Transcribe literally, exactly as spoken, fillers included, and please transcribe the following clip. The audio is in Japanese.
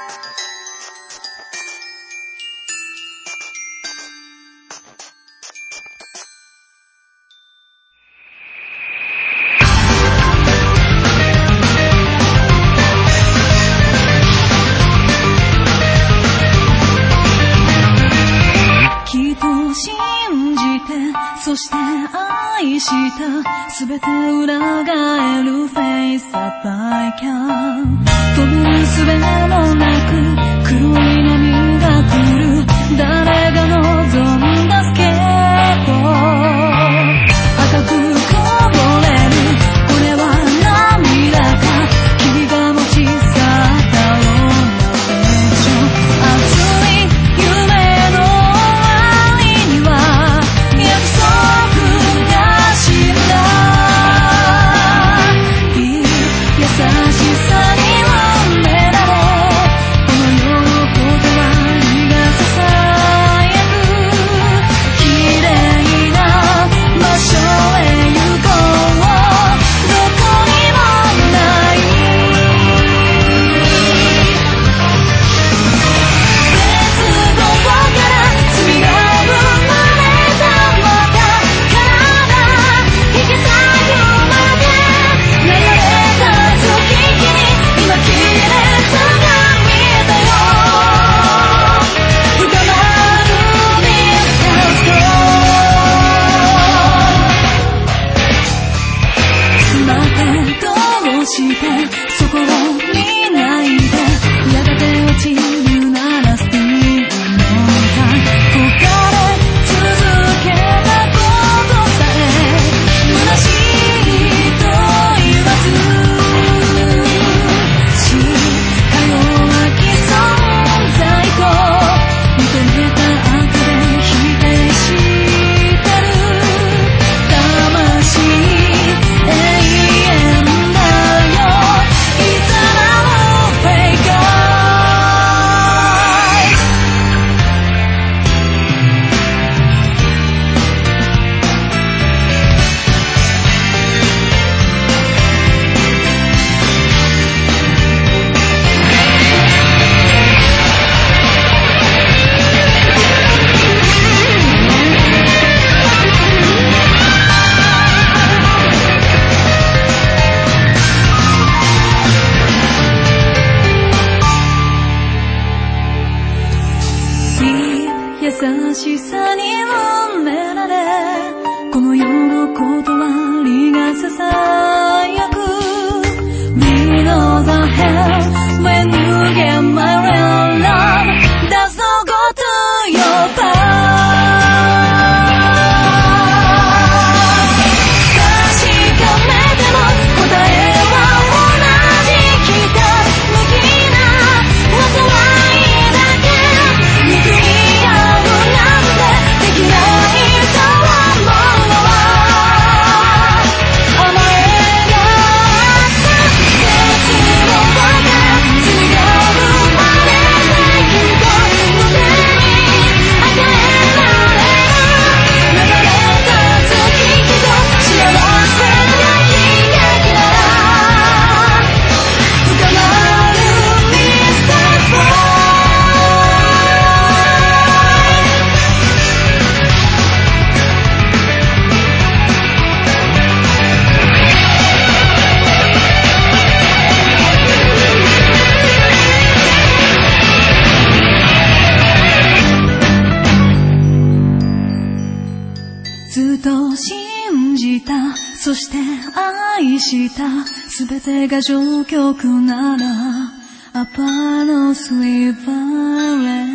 そして愛したすべて裏返る Face up I can 飛ぶ術もなく黒い波が来る誰が望んだスケート赤くこぼれるこれは涙か君が持ち去ったローマフィクション熱い夢の終わりには約束そこを見ないでやがて落ちるならスティールのタイ他で続けたことさえ虚しいと言わずしか弱き存在と認めた後で否定してる魂永遠優しさに埋められこの世の断りがささやく We know the hell when you get my real love Does not go to your past 確かめても答えは同じひたむきな災いだけ憎みできないと思うのは甘えがあった絶望から罪が生まれない君と胸に与えられる流れた月日と幸せな悲劇なら深まるミステリーずっと信じたそして愛したすべてが序曲ならアパのスイーパーレ